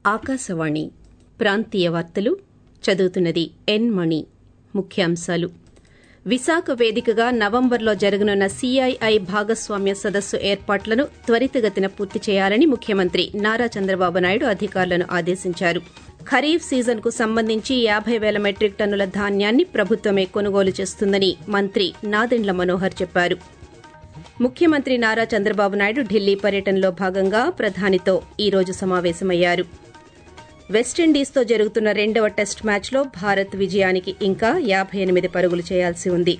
ఆకాశవాణి ప్రాంతీయ వార్తలు చదువుతున్నది ఎన్ మణి. ముఖ్యాంశాలు. విశాఖ వేదికగా నవంబర్లో జరగనున్న సీఐఐ భాగస్వామ్య సదస్సు ఏర్పాట్లను త్వరితగతిన పూర్తి చేయాలని ముఖ్యమంత్రి నారా చంద్రబాబు నాయుడు అధికారులను ఆదేశించారు. ఖరీఫ్ సీజన్కు సంబంధించి 50,000 మెట్రిక్ టన్నుల ధాన్యాన్ని ప్రభుత్వమే కొనుగోలు చేస్తుందని మంత్రి నాదెండ్ల మనోహర్ చెప్పారు. ముఖ్యమంత్రి నారా చంద్రబాబు నాయుడు ఢిల్లీ పర్యటనలో భాగంగా ప్రధానితో ఈ రోజు సమావేశమయ్యారు. వెస్టిండీస్తో జరుగుతున్న 2వ టెస్ట్ మ్యాచ్లో భారత్ విజయానికి ఇంకా 58 పరుగులు చేయాల్సి ఉంది.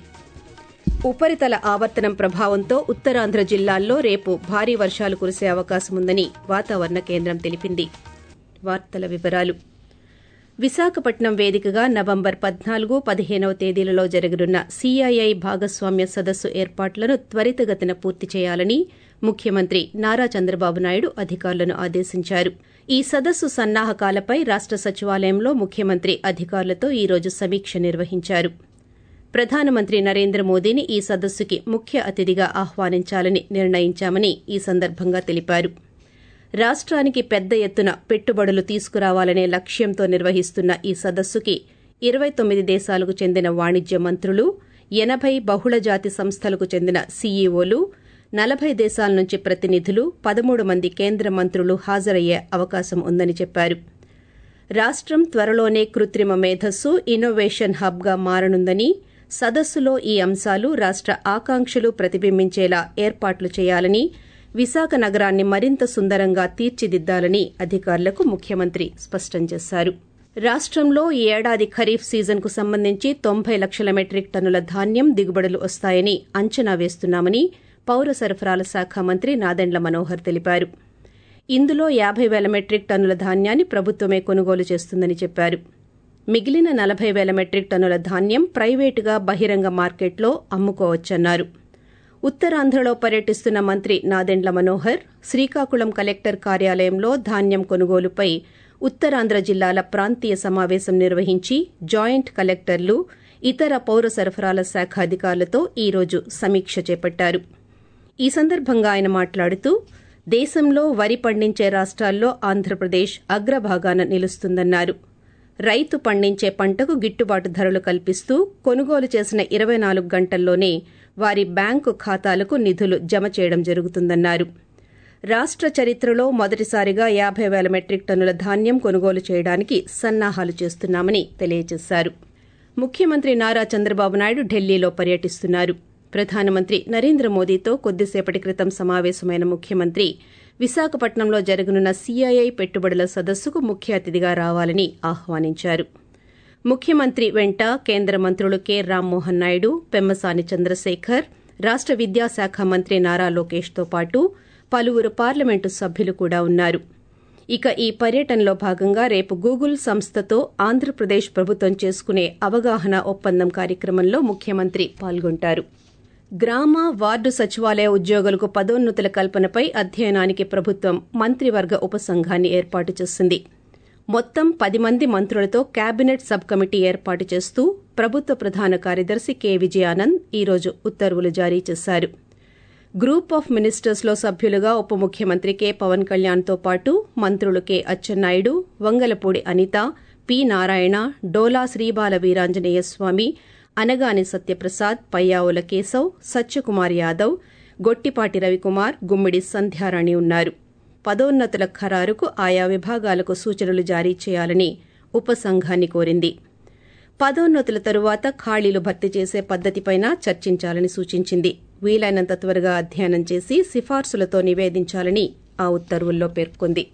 ఉపరితల ఆవర్తనం ప్రభావంతో ఉత్తరాంధ్ర జిల్లాల్లో రేపు భారీ వర్షాలు కురిసే అవకాశముందని వాతావరణ కేంద్రం తెలిపింది. వార్తల వివరాలు. విశాఖపట్నం వేదికగా నవంబర్ 14, 15వ తేదీలలో జరగనున్న సీఐఐ భాగస్వామ్య సదస్సు ఏర్పాట్లను త్వరితగతిన పూర్తి చేయాలని ముఖ్యమంత్రి నారా చంద్రబాబు నాయుడు అధికారులను ఆదేశించారు. ఈ సదస్సు సన్నాహకాలపై రాష్ట సచివాలయంలో ముఖ్యమంత్రి అధికారులతో ఈ రోజు సమీక్ష నిర్వహించారు. ప్రధానమంత్రి నరేంద్ర మోదీని ఈ సదస్సుకి ముఖ్య అతిథిగా ఆహ్వానించాలని నిర్ణయించామని ఈ సందర్భంగా తెలిపారు. రాష్ట్రానికి పెద్ద ఎత్తున పెట్టుబడులు తీసుకురావాలనే లక్ష్యంతో నిర్వహిస్తున్న ఈ సదస్సుకి 29 దేశాలకు చెందిన వాణిజ్య మంత్రులు, 80 బహుళజాతి సంస్థలకు చెందిన సీఈఓలు, 40 దేశాల నుంచి ప్రతినిధులు, 13 మంది కేంద్ర మంత్రులు హాజరయ్యే అవకాశం ఉందని చెప్పారు. రాష్టం త్వరలోనే కృత్రిమ మేధస్సు, ఇన్నోవేషన్ హబ్గా మారనుందని, సదస్సులో ఈ అంశాలు రాష్ట ఆకాంక్షలు ప్రతిబింబించేలా ఏర్పాట్లు చేయాలని, విశాఖ నగరాన్ని మరింత సుందరంగా తీర్చిదిద్దాలని అధికారులకు ముఖ్యమంత్రి స్పష్టం చేశారు. రాష్టంలో ఈ ఏడాది ఖరీఫ్ సీజన్కు సంబంధించి 90 లక్షల మెట్రిక్ టన్నుల ధాన్యం దిగుబడులు వస్తాయని అంచనా వేస్తున్నామని పౌర సరఫరాల శాఖ మంత్రి నాదెండ్ల మనోహర్ తెలిపారు. ఇందులో 50,000 మెట్రిక్ టన్నుల ధాన్యాన్ని ప్రభుత్వమే కొనుగోలు చేస్తుందని చెప్పారు. మిగిలిన 40,000 మెట్రిక్ టన్నుల ధాన్యం ప్రైవేటుగా బహిరంగ మార్కెట్లో అమ్ముకోవచ్చన్నారు. ఉత్తరాంధ్రలో పర్యటిస్తున్న మంత్రి నాదెండ్ల మనోహర్ శ్రీకాకుళం కలెక్టర్ కార్యాలయంలో ధాన్యం కొనుగోలుపై ఉత్తరాంధ్ర జిల్లాల ప్రాంతీయ సమావేశం నిర్వహించి జాయింట్ కలెక్టర్లు, ఇతర పౌర సరఫరాల శాఖ అధికారులతో ఈ రోజు సమీక్ష చేపట్టారు. ఈ సందర్భంగా ఆయన మాట్లాడుతూ దేశంలో వరి పండించే రాష్ట్రాల్లో ఆంధ్రప్రదేశ్ అగ్రభాగాన నిలుస్తుందన్నారు. రైతు పండించే పంటకు గిట్టుబాటు ధరలు కల్పిస్తూ కొనుగోలు చేసిన 24 గంటల్లోనే వారి బ్యాంకు ఖాతాలకు నిధులు జమ చేయడం జరుగుతుందన్నారు. రాష్ట చరిత్రలో మొదటిసారిగా 50,000 మెట్రిక్ టన్నుల ధాన్యం కొనుగోలు చేయడానికి సన్నాహాలు చేస్తున్నామని తెలియజేశారు. ముఖ్యమంత్రి నారా చంద్రబాబు నాయుడు ఢిల్లీలో పర్యటిస్తున్నారు. ప్రధానమంత్రి నరేంద్ర మోదీతో కొద్దిసేపటి క్రితం సమావేశమైన ముఖ్యమంత్రి విశాఖపట్నంలో జరగనున్న సీఐఐ పెట్టుబడుల సదస్సుకు ముఖ్య అతిథిగా రావాలని ఆహ్వానించారు. ముఖ్యమంత్రి వెంట కేంద్ర మంత్రులు కె రామ్మోహన్ నాయుడు, పెమ్మసాని చంద్రశేఖర్, రాష్ట విద్యాశాఖ మంత్రి నారా లోకేష్తో పాటు పలువురు పార్లమెంటు సభ్యులు కూడా ఉన్నారు. ఇక ఈ పర్యటనలో భాగంగా రేపు గూగుల్ సంస్థతో ఆంధ్రప్రదేశ్ ప్రభుత్వం చేసుకునే అవగాహన ఒప్పందం కార్యక్రమంలో ముఖ్యమంత్రి పాల్గొంటారు. గ్రామ, వార్డు సచివాలయ ఉద్యోగులకు పదోన్నతుల కల్పనపై అధ్యయనానికి ప్రభుత్వం మంత్రివర్గ ఉపసంఘాన్ని ఏర్పాటు చేసింది. మొత్తం 10 మంది మంత్రులతో కేబినెట్ సబ్ కమిటీ ఏర్పాటు చేస్తూ ప్రభుత్వ ప్రధాన కార్యదర్శి కె విజయానంద్ ఈ రోజు ఉత్తర్వులు జారీ చేశారు. గ్రూప్ ఆఫ్ మినిస్టర్స్లో సభ్యులుగా ఉప ముఖ్యమంత్రి కె పవన్ కళ్యాణ్తో పాటు మంత్రులు కె అచ్చెన్నాయుడు, వంగలపూడి అనిత, పి నారాయణ, డోలా శ్రీబాల వీరాంజనేయ స్వామి, అనగాని సత్యప్రసాద్, పయ్యావుల కేశవ్, సత్యకుమార్ యాదవ్, గొట్టిపాటి రవికుమార్, గుమ్మిడి సంధ్యారాణి ఉన్నారు. పదోన్నతుల ఖరారుకు ఆయా విభాగాలకు సూచనలు జారీ చేయాలని ఉపసంఘాన్ని కోరింది. పదోన్నతుల తరువాత ఖాళీలు భర్తీ చేసే పద్దతిపైన చర్చించాలని సూచించింది. వీలైనంత త్వరగా అధ్యయనం చేసి సిఫార్సులతో నివేదించాలని ఆ ఉత్తర్వుల్లో పేర్కొంది.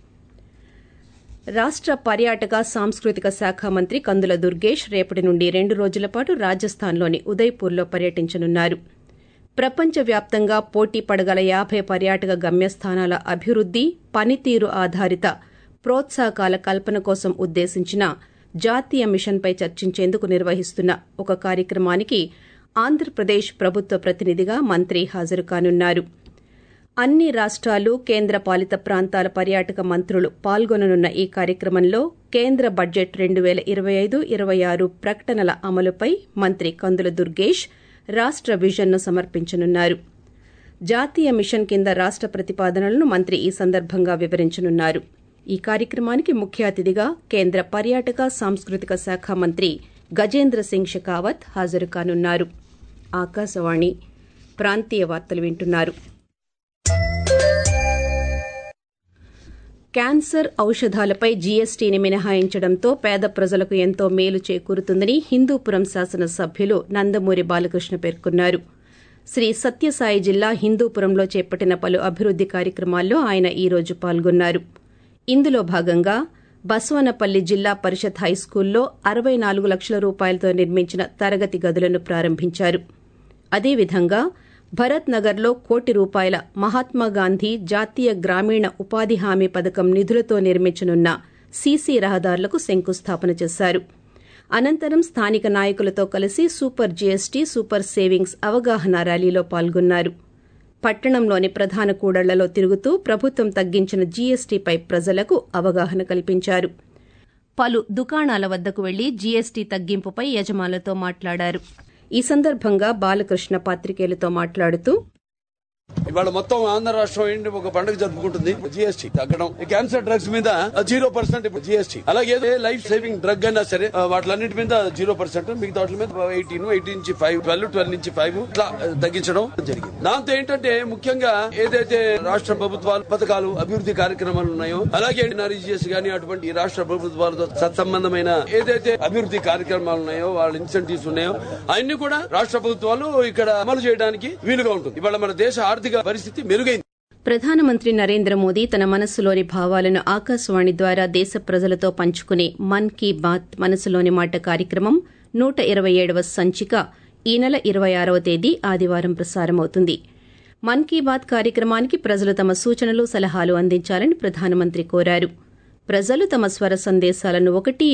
రాష్ట పర్యాటక సాంస్కృతిక శాఖ మంత్రి కందుల దుర్గేష్ రేపటి నుండి 2 రోజుల పాటు రాజస్థాన్లోని ఉదయ్పూర్లో పర్యటించనున్నారు. ప్రపంచవ్యాప్తంగా పోటీ పడగల 50 పర్యాటక గమ్యస్థానాల అభివృద్ది, పనితీరు ఆధారిత ప్రోత్సాహకాల కల్పన కోసం ఉద్దేశించిన జాతీయ మిషన్పై చర్చించేందుకు నిర్వహిస్తున్న ఒక కార్యక్రమానికి ఆంధ్రప్రదేశ్ ప్రభుత్వ ప్రతినిధిగా మంత్రి హాజరు కానున్నారు. అన్ని రాష్ట్రాలు, కేంద్ర పాలిత ప్రాంతాల పర్యాటక మంత్రులు పాల్గొననున్న ఈ కార్యక్రమంలో కేంద్ర బడ్జెట్ 2025-26 ప్రకటనల అమలుపై మంత్రి కందుల దుర్గేష్ రాష్ట విజన్ను సమర్పించనున్నారు. జాతీయ మిషన్ కింద రాష్ట ప్రతిపాదనలను మంత్రి ఈ సందర్భంగా వివరించనున్నారు. ఈ కార్యక్రమానికి ముఖ్య అతిథిగా కేంద్ర పర్యాటక సాంస్కృతిక శాఖ మంత్రి గజేంద్ర సింగ్ షెకావత్ హాజరు కానున్నారు. ఆకాశవాణి ప్రాంతీయ వార్తలు వింటున్నారు. క్యాన్సర్ ఔషధాలపై జీఎస్టీని మినహాయించడంతో పేద ప్రజలకు ఎంతో మేలు చేకూరుతుందని హిందూపురం శాసనసభ్యులు నందమూరి బాలకృష్ణ పేర్కొన్నారు. శ్రీ సత్యసాయి జిల్లా హిందూపురంలో చేపట్టిన పలు అభివృద్ది కార్యక్రమాల్లో ఆయన ఈ రోజు పాల్గొన్నారు. ఇందులో భాగంగా బసవనపల్లి జిల్లా పరిషత్ హైస్కూల్లో 64 లక్షల రూపాయలతో నిర్మించిన తరగతి గదులను ప్రారంభించారు. అదేవిధంగా భరత్ నగర్లో ₹1,00,00,000 మహాత్మాగాంధీ జాతీయ గ్రామీణ ఉపాధి హామీ పథకం నిధులతో నిర్మించనున్న సీసీ రహదారులకు శంకుస్థాపన చేశారు. అనంతరం స్థానిక నాయకులతో కలిసి సూపర్ జీఎస్టీ, సూపర్ సేవింగ్స్ అవగాహన ర్యాలీలో పాల్గొన్నారు. పట్టణంలోని ప్రధాన కూడళ్లలో తిరుగుతూ ప్రభుత్వం తగ్గించిన జీఎస్టీపై ప్రజలకు అవగాహన కల్పించారు. పలు దుకాణాల వద్దకు వెళ్లి జీఎస్టీ తగ్గింపుపై యజమానులతో మాట్లాడారు. ఈ సందర్భంగా బాలకృష్ణ పాత్రికేయులతో మాట్లాడుతూ, ఇవాళ మొత్తం ఆంధ్ర రాష్ట్రం ఏంటి ఒక పండుగ జరుపుకుంటుంది. జీఎస్టీ తగ్గడం, క్యాన్సర్ డ్రగ్స్ మీద 0% జీఎస్టీ, అలాగే లైఫ్ సేవింగ్ డ్రగ్ అయినా సరే వాటిలన్నింటి మీద 0%, మిగతా వాటి మీద 18 నుంచి 5, 12 నుంచి 5 ఇట్లా తగ్గించడం జరిగింది. దాంతో ఏంటంటే ముఖ్యంగా ఏదైతే రాష్ట్ర ప్రభుత్వాలు పథకాలు అభివృద్ధి కార్యక్రమాలు ఉన్నాయో, అలాగే ఎన్ఆర్ఈజీఎస్ గానీ అటువంటి రాష్ట్ర ప్రభుత్వాలతో సత్సంబంధమైన ఏదైతే అభివృద్ధి కార్యక్రమాలు ఉన్నాయో, వాళ్ళ ఇన్సెంటివ్స్ ఉన్నాయో అవన్నీ కూడా రాష్ట్ర ప్రభుత్వాలు ఇక్కడ అమలు చేయడానికి వీలుగా ఉంటుంది. ఇవాళ మన దేశ ఆర్థిక పరిస్థితి మెరుగైంది. ప్రధానమంత్రి నరేంద్ర మోదీ తన మనస్సులోని భావాలను ఆకాశవాణి ద్వారా దేశ ప్రజలతో పంచుకునే మన్ కీ బాత్ మనసులోని మాట కార్యక్రమం 127వ సంచిక ఈ నెల 26వ తేదీ ఆదివారం ప్రసారమవుతుంది. మన్ కీ బాత్ కార్యక్రమానికి ప్రజలు తమ సూచనలు, సలహాలు అందించాలని ప్రధానమంత్రి కోరారు. ప్రజలు తమ స్వర సందేశాలను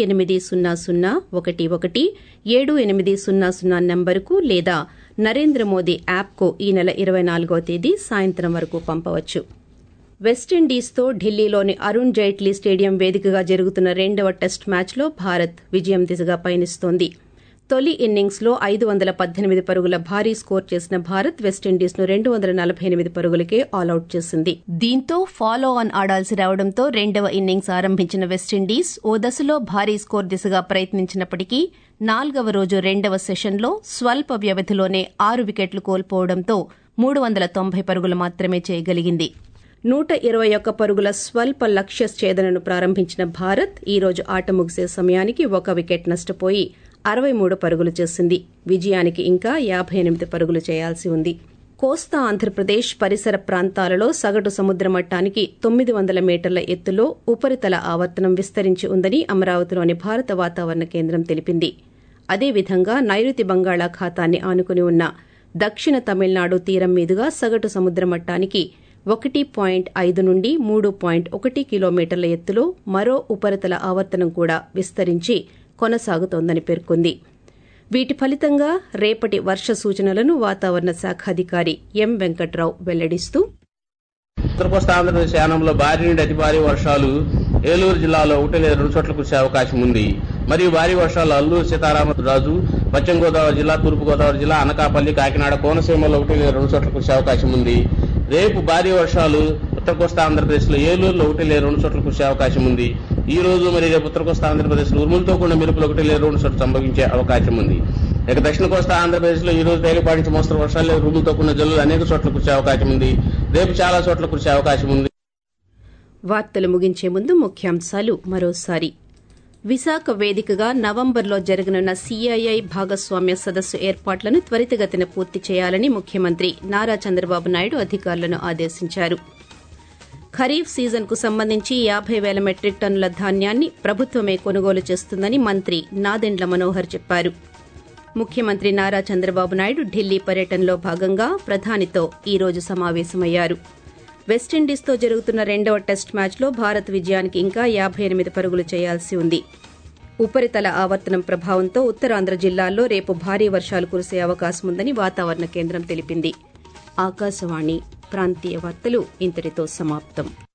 180111780 నంబరుకు లేదా నరేంద్ర మోదీ యాప్కు ఈ నెల 24వ తేదీ సాయంత్రం వరకు పంపవచ్చు. వెస్టిండీస్తో ఢిల్లీలోని అరుణ్ జైట్లీ స్టేడియం వేదికగా జరుగుతున్న 2వ టెస్ట్ మ్యాచ్లో భారత్ విజయం దిశగా పయనిస్తోంది. తొలి ఇన్నింగ్స్లో 518 పరుగుల భారీ స్కోర్ చేసిన భారత్ వెస్టిండీస్ను 248 పరుగులకే ఆలౌట్ చేసింది. దీంతో ఫాలో ఆన్ ఆడాల్సి రావడంతో 2వ ఇన్నింగ్స్ ఆరంభించిన వెస్టిండీస్ ఓ దశలో భారీ స్కోర్ దిశగా ప్రయత్నించినప్పటికీ 4వ రోజు 2వ సెషన్లో స్వల్ప వ్యవధిలోనే 6 వికెట్లు కోల్పోవడంతో 390 పరుగులు మాత్రమే చేయగలిగింది. 121 పరుగుల స్వల్ప లక్ష్య ఛేదనను ప్రారంభించిన భారత్ ఈ రోజు ఆట ముగిసే సమయానికి 1 వికెట్ నష్టపోయి 63 పరుగులు చేసింది. విజయానికి ఇంకా 58 పరుగులు చేయాల్సి ఉంది. కోస్తా ఆంధ్రప్రదేశ్ పరిసర ప్రాంతాలలో సగటు సముద్ర మట్టానికి 900 మీటర్ల ఎత్తులో ఉపరితల ఆవర్తనం విస్తరించి ఉందని అమరావతిలోని భారత వాతావరణ కేంద్రం తెలిపింది. అదేవిధంగా నైరుతి బంగాళాఖాతాన్ని ఆనుకుని ఉన్న దక్షిణ తమిళనాడు తీరం మీదుగా సగటు సముద్ర మట్టానికి 1.5 నుండి 3.1 కిలోమీటర్ల ఎత్తులో మరో ఉపరితల ఆవర్తనం కూడా విస్తరించి కొనసాగుతోందని పేర్కొంది. వీటి ఫలితంగా రేపటి వర్ష సూచనలను వాతావరణ శాఖ అధికారి ఎం వెంకట్రావు వెల్లడిస్తూ, ఉత్తర కోస్తా ఆంధ్రప్రదేశ్ యానంలో భారీ నుండి అతి భారీ వర్షాలు ఏలూరు జిల్లాలో 1 లేదా 2 చోట్ల కురిసే అవకాశం ఉంది. మరియు భారీ వర్షాలు అల్లూరు సీతారామరాజు, పశ్చిమ గోదావరి జిల్లా, తూర్పు గోదావరి జిల్లా, అనకాపల్లి, కాకినాడ, కోనసీమలో 1 లేదా 2 చోట్ల కురిసే అవకాశం ఉంది. రేపు భారీ వర్షాలు ఉత్తర కోస్తా ఆంధ్రప్రదేశ్ లో ఏలూరులో 1 లేదా 2 చోట్ల కురిసే అవకాశం ఉంది. ఈ రోజు మరి రేపు ఉత్తర కోస్తా ఆంధ్రప్రదేశ్ లో ఉరుములతో కూడిన మెరుపులు 1 లేదా 2 చోట్ల సంభవించే అవకాశం ఉంది. ఇక దక్షిణ కోస్తా ఆంధ్రప్రదేశ్ లో ఈ రోజు తేలిపాటి నుంచి మోస్తరు వర్షాలు ఉరుములతో కూడిన జల్లులు అనేక చోట్ల కురిసే అవకాశం ఉంది. రేపు చాలా చోట్ల కురిసే అవకాశం ఉంది. వార్తలు ముగించే ముందు ముఖ్యాంశాలు మరోసారి. విశాఖ వేదికగా నవంబర్లో జరగనున్న సీఐఐ భాగస్వామ్య సదస్సు ఏర్పాట్లను త్వరితగతిన పూర్తి చేయాలని ముఖ్యమంత్రి నారా చంద్రబాబు నాయుడు అధికారులను ఆదేశించారు. ఖరీఫ్ సీజన్కు సంబంధించి 50,000 మెట్రిక్ టన్నుల ధాన్యాన్ని ప్రభుత్వమే కొనుగోలు చేస్తుందని మంత్రి నాదెండ్ల మనోహర్ చెప్పారు. ముఖ్యమంత్రి నారా చంద్రబాబు నాయుడు ఢిల్లీ పర్యటనలో భాగంగా ప్రధానితో ఈ రోజు సమావేశమయ్యారు. వెస్టిండీస్తో జరుగుతున్న 2వ టెస్ట్ మ్యాచ్లో భారత్ విజయానికి ఇంకా 58 పరుగులు చేయాల్సి ఉంది. ఉపరితల ఆవర్తనం ప్రభావంతో ఉత్తరాంధ్ర జిల్లాల్లో రేపు భారీ వర్షాలు కురిసే అవకాశం ఉందని వాతావరణ కేంద్రం తెలిపింది. ఆకాశవాణి ప్రాంతీయ వార్తలు ఇంతటితో సమాప్తం.